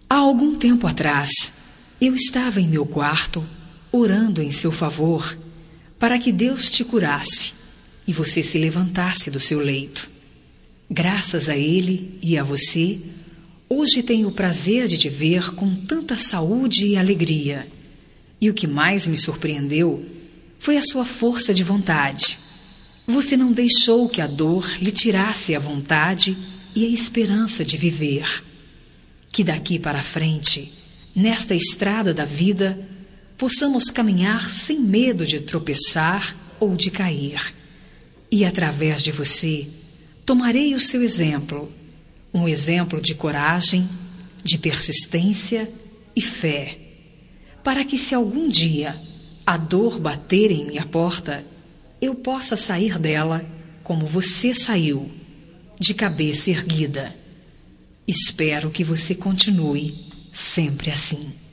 Há algum tempo atrás, eu estava em meu quarto, orando em seu favor, para que Deus te curasse e você se levantasse do seu leito. Graças a Ele e a você, hoje tenho o prazer de te ver com tanta saúde e alegria. E o que mais me surpreendeu foi a sua força de vontade. Você não deixou que a dor lhe tirasse a vontade e a esperança de viver. Que daqui para frente, nesta estrada da vida, possamos caminhar sem medo de tropeçar ou de cair. E através de você, tomarei o seu exemplo, um exemplo de coragem, de persistência e fé, para que se algum dia a dor bater em minha porta, eu possa sair dela como você saiu, de cabeça erguida. Espero que você continue sempre assim.